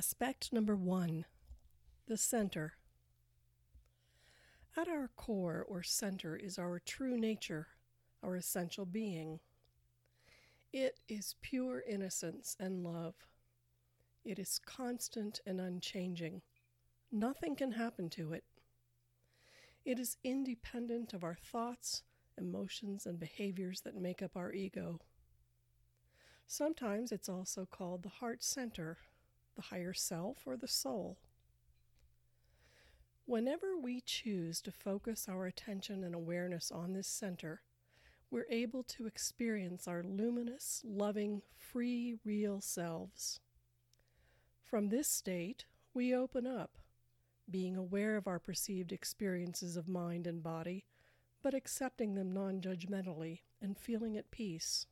Aspect number 1, the center. At our core or center is our true nature, our essential being. It is pure innocence and love. It is constant and unchanging. Nothing can happen to it. It is independent of our thoughts, emotions, and behaviors that make up our ego. Sometimes it's also called the heart center, the higher self, or the soul. Whenever we choose to focus our attention and awareness on this center, we're able to experience our luminous, loving, free, real selves. From this state, we open up, being aware of our perceived experiences of mind and body, but accepting them non-judgmentally and feeling at peace.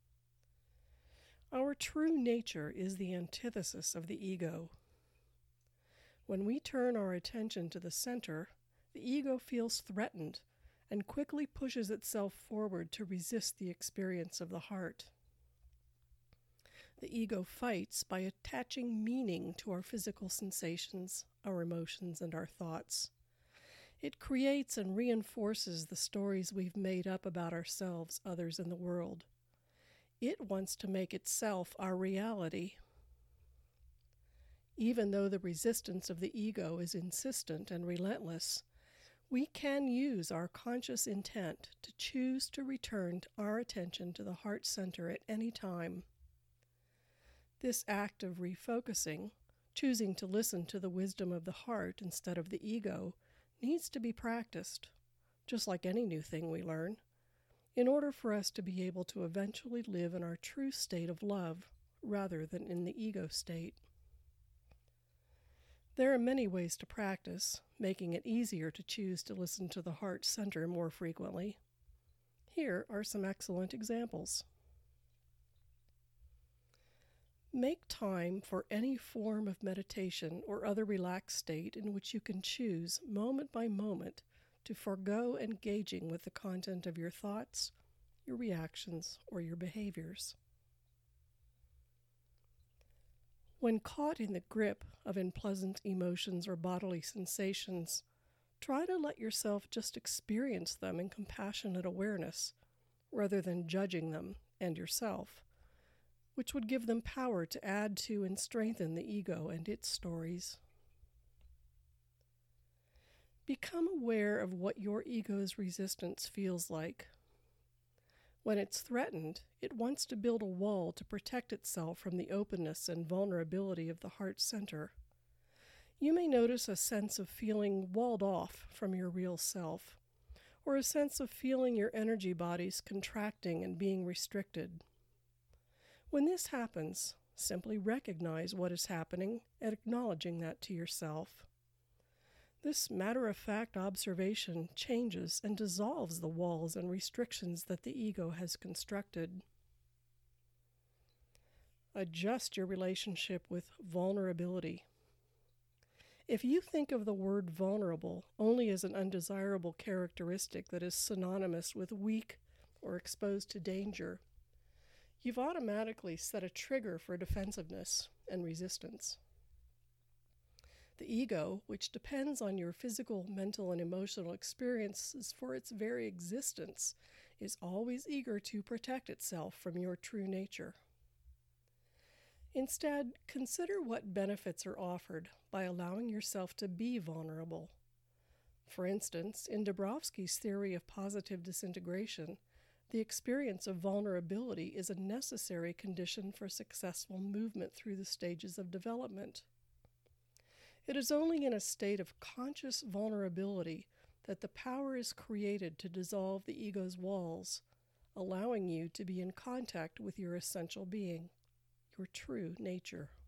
Our true nature is the antithesis of the ego. When we turn our attention to the center, the ego feels threatened and quickly pushes itself forward to resist the experience of the heart. The ego fights by attaching meaning to our physical sensations, our emotions, and our thoughts. It creates and reinforces the stories we've made up about ourselves, others, and the world. It wants to make itself our reality. Even though the resistance of the ego is insistent and relentless, we can use our conscious intent to choose to return our attention to the heart center at any time. This act of refocusing, choosing to listen to the wisdom of the heart instead of the ego, needs to be practiced, just like any new thing we learn, in order for us to be able to eventually live in our true state of love, rather than in the ego state. There are many ways to practice, making it easier to choose to listen to the heart center more frequently. Here are some excellent examples. Make time for any form of meditation or other relaxed state in which you can choose, moment by moment, to forego engaging with the content of your thoughts, your reactions, or your behaviors. When caught in the grip of unpleasant emotions or bodily sensations, try to let yourself just experience them in compassionate awareness, rather than judging them and yourself, which would give them power to add to and strengthen the ego and its stories. Become aware of what your ego's resistance feels like. When it's threatened, it wants to build a wall to protect itself from the openness and vulnerability of the heart center. You may notice a sense of feeling walled off from your real self, or a sense of feeling your energy bodies contracting and being restricted. When this happens, simply recognize what is happening and acknowledging that to yourself. This matter-of-fact observation changes and dissolves the walls and restrictions that the ego has constructed. Adjust your relationship with vulnerability. If you think of the word vulnerable only as an undesirable characteristic that is synonymous with weak or exposed to danger, you've automatically set a trigger for defensiveness and resistance. The ego, which depends on your physical, mental, and emotional experiences for its very existence, is always eager to protect itself from your true nature. Instead, consider what benefits are offered by allowing yourself to be vulnerable. For instance, in Dabrowski's theory of positive disintegration, the experience of vulnerability is a necessary condition for successful movement through the stages of development. It is only in a state of conscious vulnerability that the power is created to dissolve the ego's walls, allowing you to be in contact with your essential being, your true nature.